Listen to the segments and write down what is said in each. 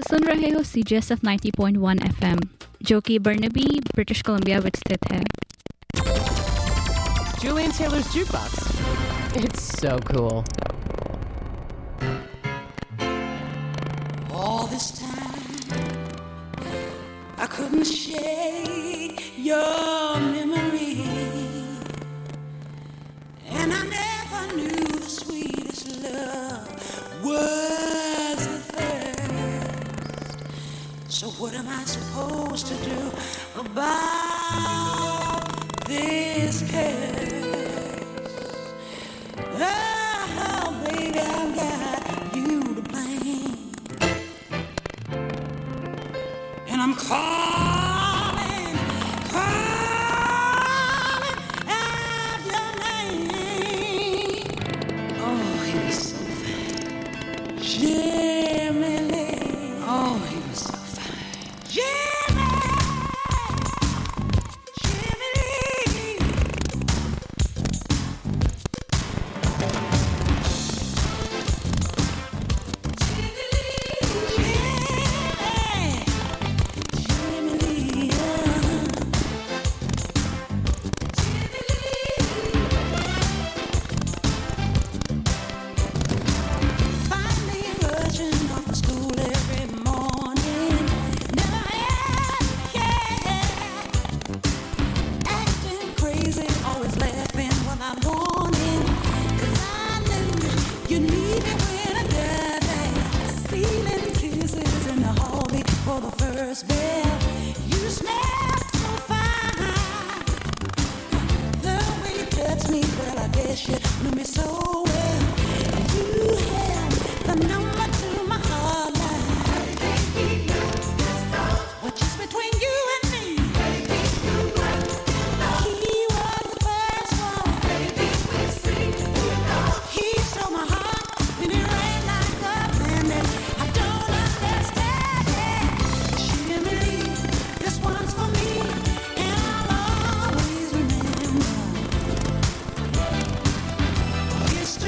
सुन रहे हो CGSF 90.1 FM, जो कि बर्नाबी, ब्रिटिश कोलंबिया में स्थित है। Julian Taylor's Jukebox. It's so cool. All this time, I couldn't shake your memory, and I never knew the sweetest love was the first. So what am I supposed to do about this curse? Oh, baby, I've got you to blame, and I'm calling out your name. Oh, he was so fine, Jimmy Lee. Oh, he was so fine, Jimmy Lee. For the first bell, you smell so fine. The way you touch me, well, I guess you knew me so well. You held the number to my heart line. What just between you and me? He was the first one. He stole my heart when it rained like a bandit. I don't understand it. Jimmy Lee, this one's for me, and I'll always remember. It's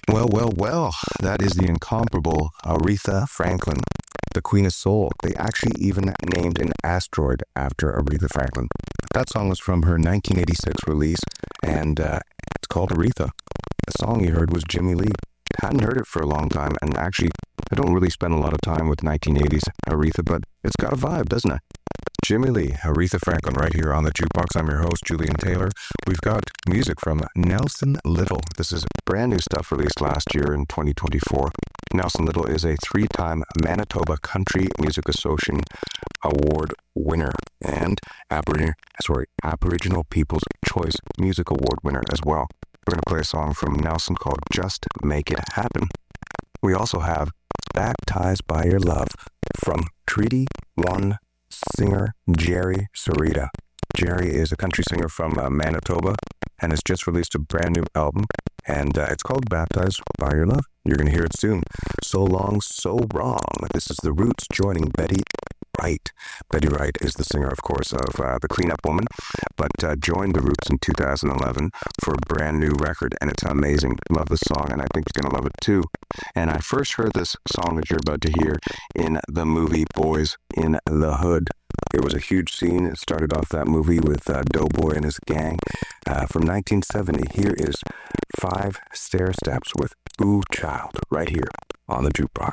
Well, well, well, that is the incomparable Aretha Franklin, the Queen of Soul. They actually even named an asteroid after Aretha Franklin. That song was from her 1986 release, and it's called Aretha. The song you heard was Jimmy Lee. Hadn't heard it for a long time, and actually, I don't really spend a lot of time with 1980s Aretha, but it's got a vibe, doesn't it? Jimmy Lee, Aretha Franklin, right here on the Jukebox. I'm your host, Julian Taylor. We've got music from Nelson Little. This is brand new stuff released last year in 2024. Nelson Little is a 3-time Manitoba Country Music Association Award winner and Aboriginal People's Choice Music Award winner as well. We're going to play a song from Nelson called Just Make It Happen. We also have Baptized by Your Love from Treaty 1 singer Jerry Sarita. Jerry is a country singer from Manitoba and has just released a brand new album, and it's called Baptized by Your Love. You're going to hear it soon. So Long, So Wrong. This is The Roots joining Betty Wright. Betty Wright is the singer, of course, of The Cleanup Woman, but joined The Roots in 2011 for a brand new record, and it's amazing. Love the song, and I think you're going to love it too. And I first heard this song that you're about to hear in the movie Boys in the Hood. It was a huge scene. It started off that movie with Doughboy and his gang. From 1970, here is 5 Stair Steps with Ooh Child, right here on the Jukebox.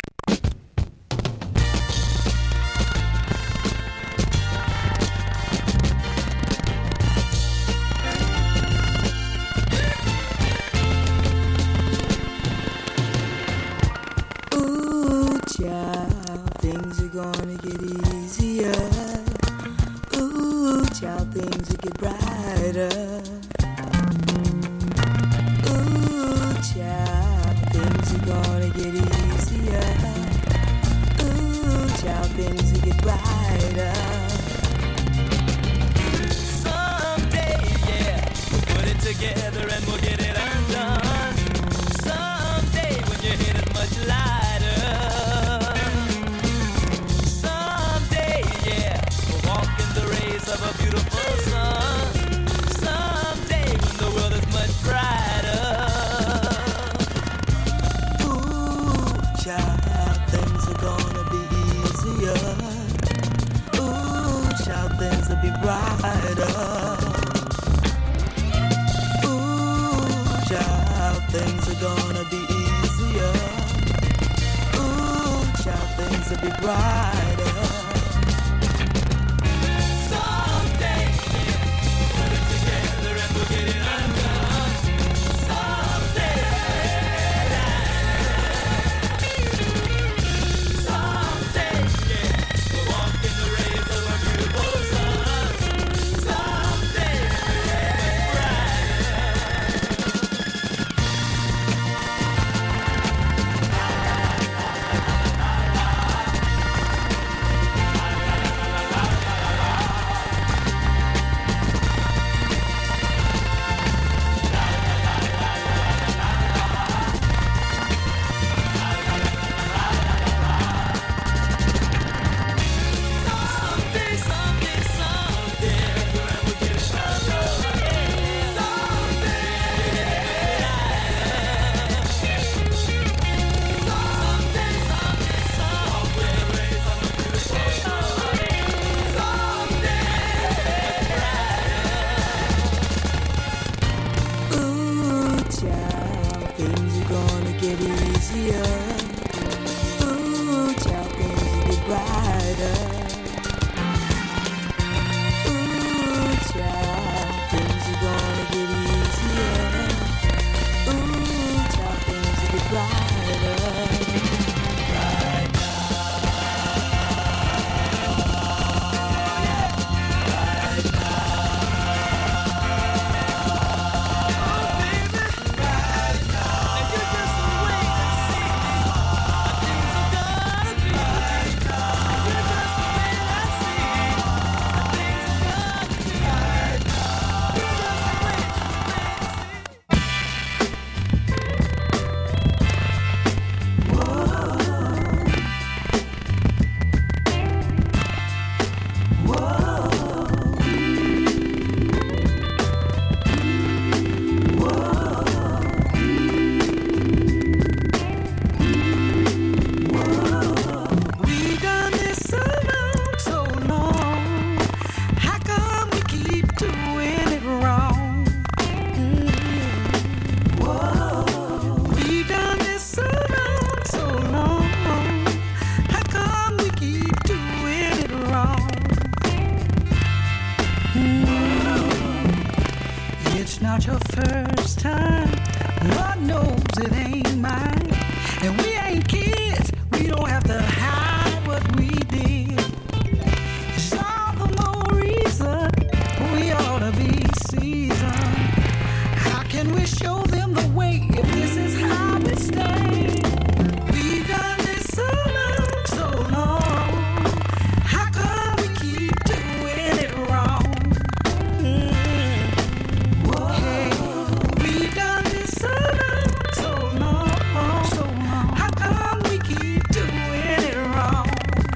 Ooh, child, things are gonna get easier. Ooh, child, things will get brighter. Ooh, child, things are gonna get easier. Ooh, child, things will get brighter. Someday, yeah, we'll put it together and we'll get it undone. Someday, when your head is much lighter. Someday, yeah, we'll walk in the rays of a beautiful sun. Someday, when the world is much brighter. Ooh, child, things are gonna be easier. Ooh, child, things will be brighter. Ooh, child, things are gonna be easier. Ooh, child, things will be brighter. Someday, put it together and we'll get it undone. Someday, someday, yeah, we'll walk in the rays of a beautiful sun. Someday, ooh, child, things are gonna get easier. Ooh, child, things will get brighter. Ooh, child, things are gonna get easier. Ooh, child, things will get brighter. the first time. Lord knows it ain't mine. And we ain't kids, we don't have to hide what we did. It's all the more reason we ought to be seasoned. How can we show them the way if this is how we stay? We've done this so long, so long. How come we keep doing it wrong? Hey, we've done this so long, so long, so long. How come we keep doing it wrong?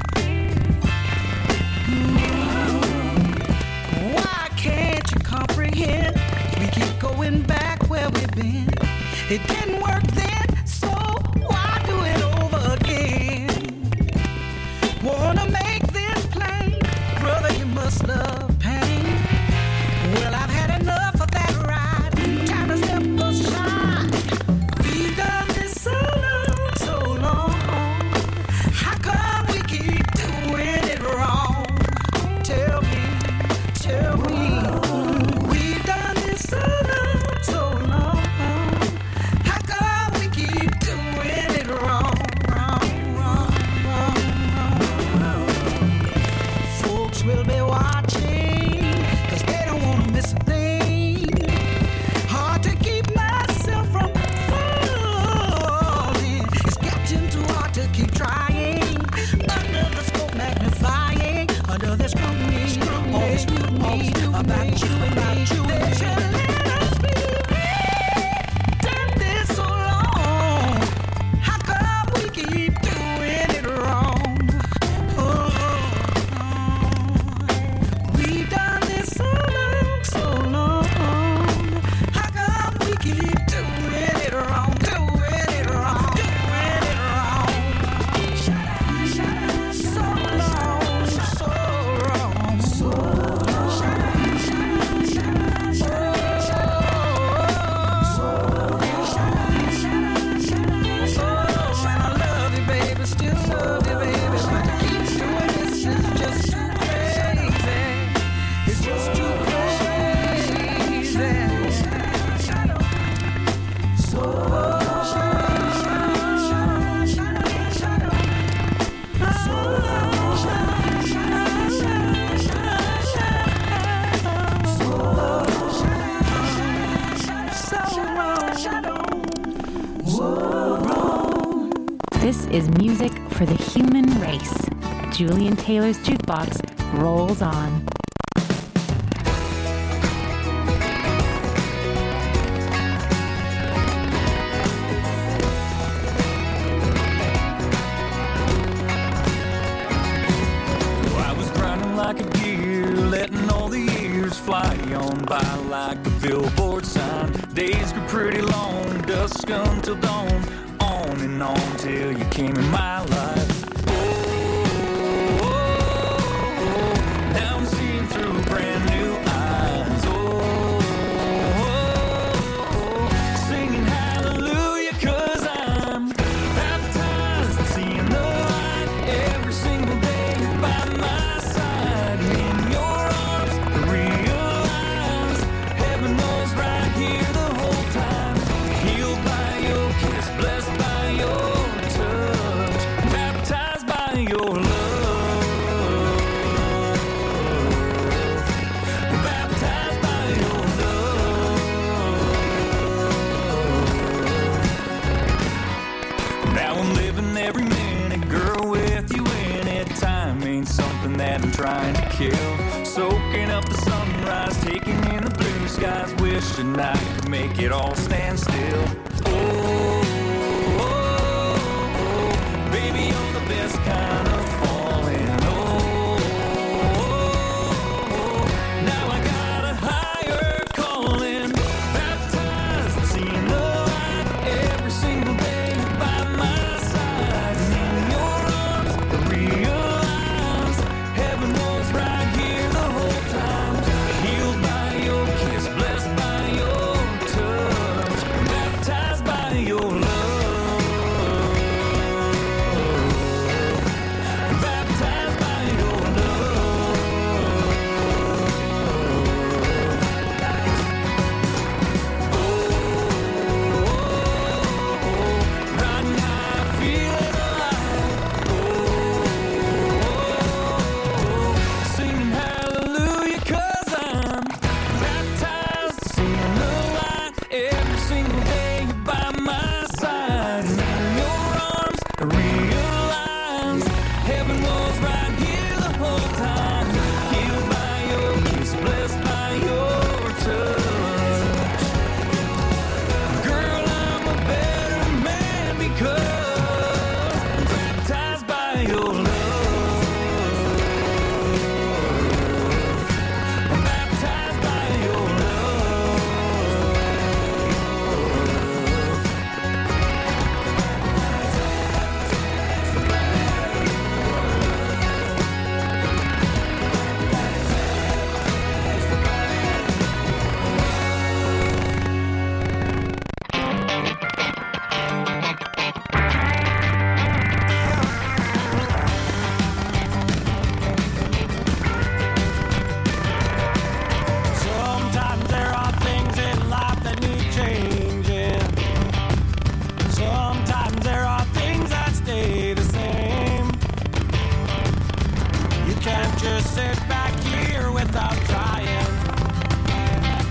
Why can't you comprehend? We keep going back where we've been. It didn't work then, so why do it over again? Wanna make this plain, brother, you must love pain. Well, I've had enough of that ride. Time to step aside. We've done this so long, so long. How come we keep doing it wrong? Tell me, tell me. We've done this so long, so long. How come we keep doing it wrong, wrong, wrong, wrong, wrong? Folks will be watching, 'cause they don't want to miss a thing. Hard to keep myself from falling. It's getting too hard to keep trying. Under the scope magnifying, under the scrutiny, all this mutiny about you and me. They should let us be. Done this so long. How come we keep doing it wrong? We've done this so long, so long. How come we keep doing it wrong? Doing it wrong, doing it wrong. So long, so wrong, so I love you, baby, still love you, baby, but to keep doing this is just too crazy. It's just too crazy. This is music for the human race. Julian Taylor's Jukebox rolls on. I was grinding like a deer, letting all the years fly on by like a billboard sign. Days grew pretty long, dusk until dawn, on and on till you came in my life. Now I'm seeing through brand new eyes. Singing hallelujah, 'cause I'm baptized, seeing the light every single day by my side. In your arms, I realize heaven was right here the whole time. Healed by your kiss, blessed by your touch, baptized by your love. Baptized by your love. Now I'm living every minute, girl, with you in it. Time ain't something that I'm trying to kill. Soaking up the sunrise, taking in the blue skies, wishing I could make it all stand still. Baby, you're the best kind of falling. Now I got a higher calling, baptized, seeing the light every single day by my side. And in your arms, I realize heaven was right here the whole time. Healed by your kiss, blessed by your touch,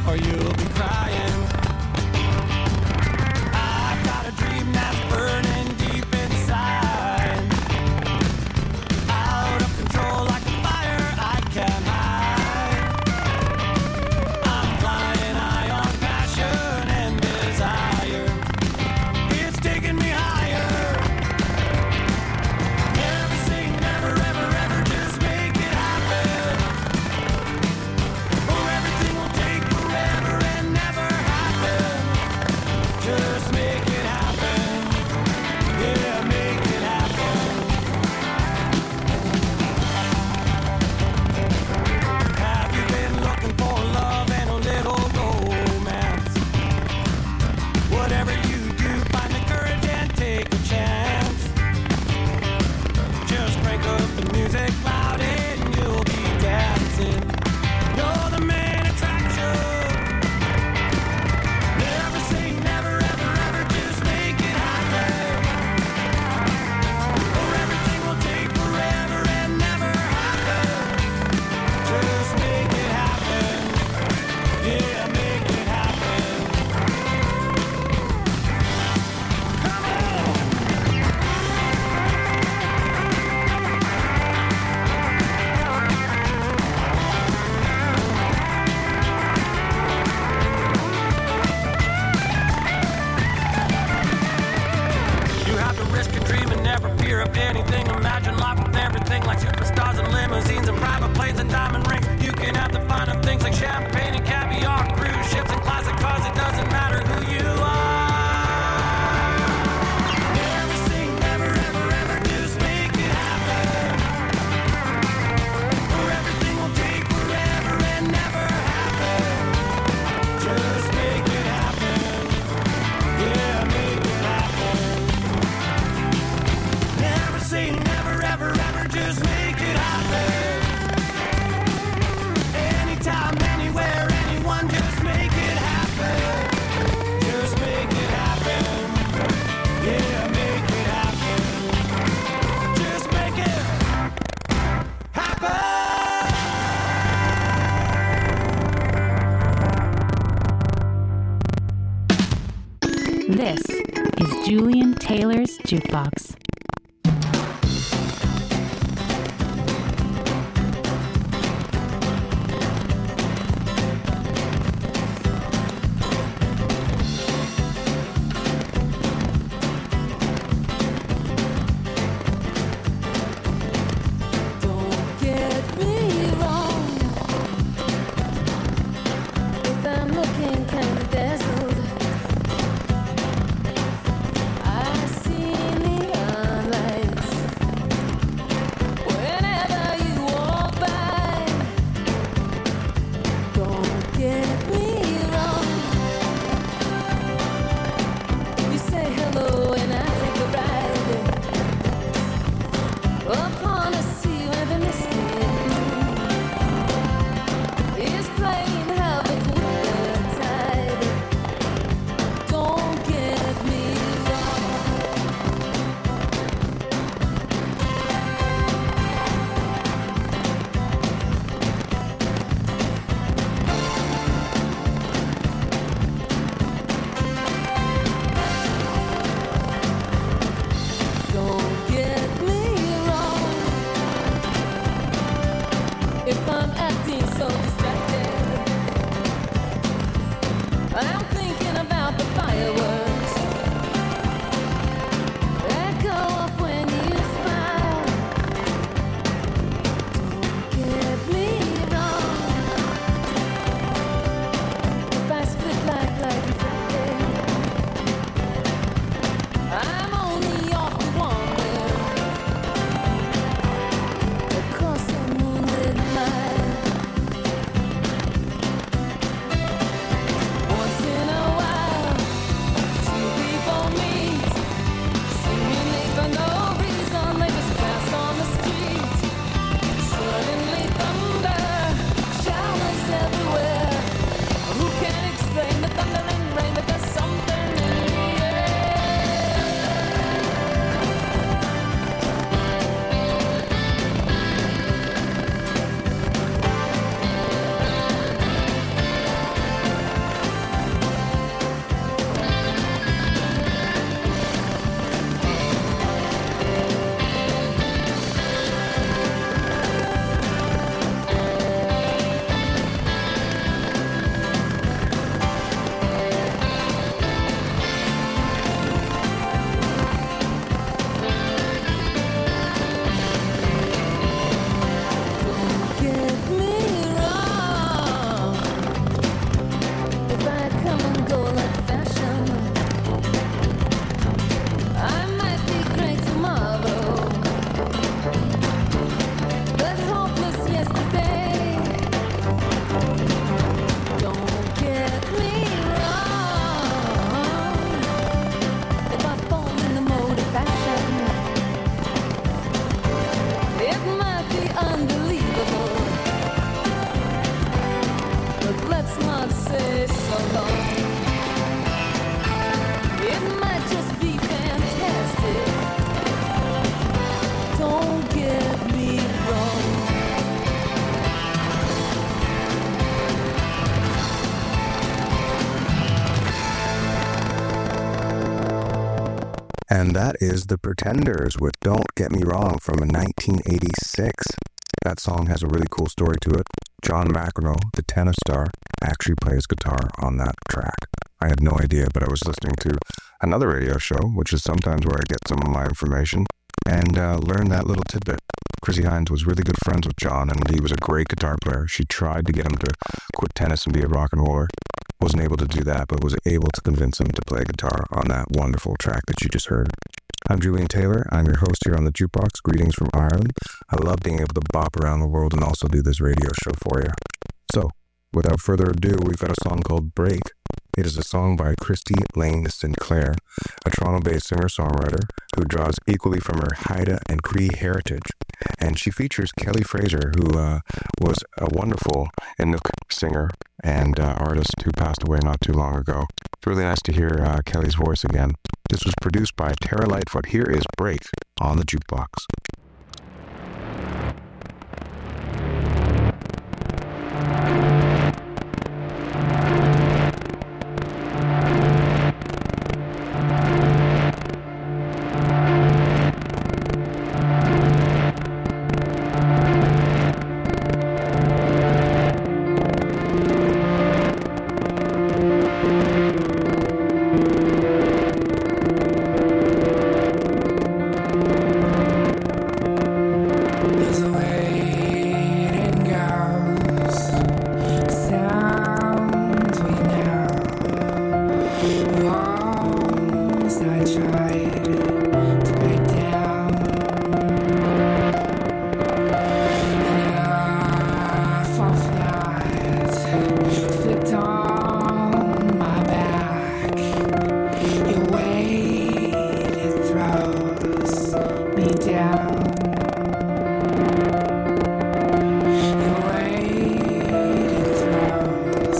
or you'll be crying. I've got a dream that's burning deep inside, out of control like a fire I can't hide. I'm flying high on passion and desire. It's taking me higher. Never say never, ever, ever, just make it happen. Or everything will take forever and never happen. Just make it happen. Yeah, make it happen. Have you been looking for love and a little romance? Whatever you do, find the courage and take a chance. Just crank up the music loud and you'll be dancing. You're the main attraction. Never say never, ever, ever, just make it happen. Or everything will take forever and never happen. Just make it happen. Yeah, make it happen. Come on. You have to risk a dream and never fear of anything. Imagine life with everything like superstars and limousines and private planes and diamond rings. You can have the finer things like champagne and caviar, cruise ships and classic cars. It doesn't matter who you are. Never say never, ever, ever, just make it happen. Or everything will take forever and never happen. Just make it happen. Yeah, make it happen. Never say never, ever, ever, just make it happen. Anytime, anywhere, anyone, just make it happen. Just make it happen. Yeah, make it happen. Just make it happen. This is Julian Taylor's Jukebox. Don't get me wrong. If I'm looking kind of dazzled, I see neon And that is The Pretenders with Don't Get Me Wrong from 1986. That song has a really cool story to it. John McEnroe, the tennis star, actually plays guitar on that track. I had no idea, but I was listening to another radio show, which is sometimes where I get some of my information, and learned that little tidbit. Chrissy Hines was really good friends with John, and he was a great guitar player. She tried to get him to quit tennis and be a rock and roller. Wasn't able to do that, but was able to convince him to play guitar on that wonderful track that you just heard. I'm Julian Taylor. I'm your host here on the Jukebox. Greetings from Ireland. I love being able to bop around the world and also do this radio show for you. So, without further ado, we've got a song called Break. It is a song by Christy Lane Sinclair, a Toronto-based singer-songwriter who draws equally from her Haida and Cree heritage. And she features Kelly Fraser, who was a wonderful Inuk singer and artist who passed away not too long ago. It's really nice to hear Kelly's voice again. This was produced by Tara Lightfoot. Here is Break on the Jukebox.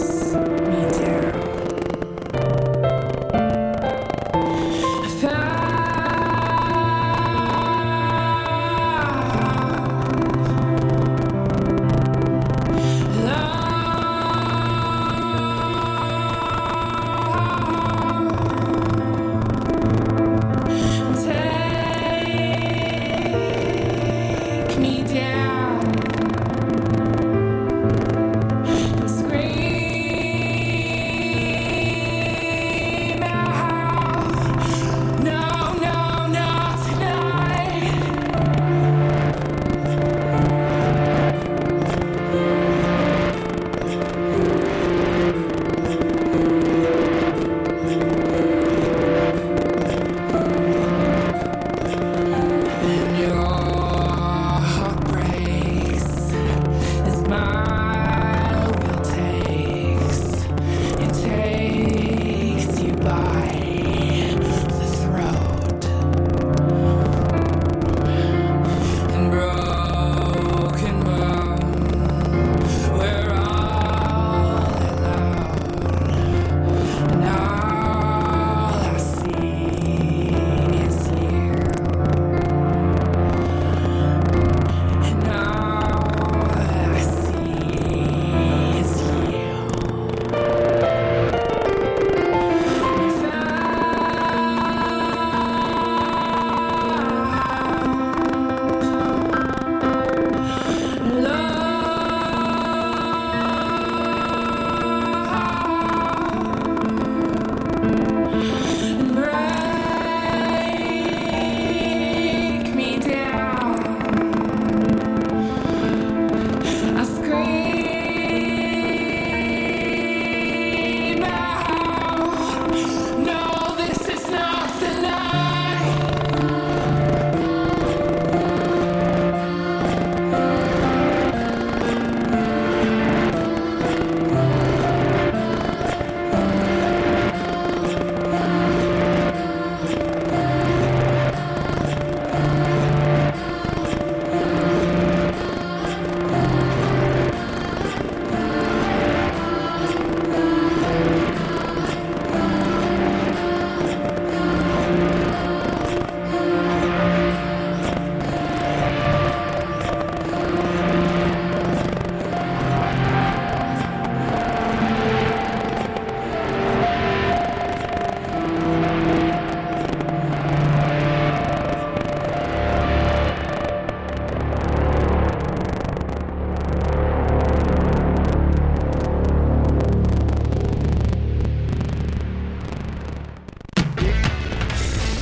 Fire.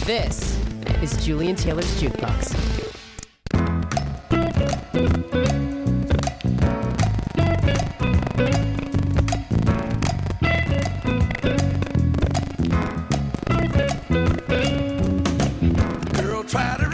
This is Julian Taylor's Jukebox. Girl, try to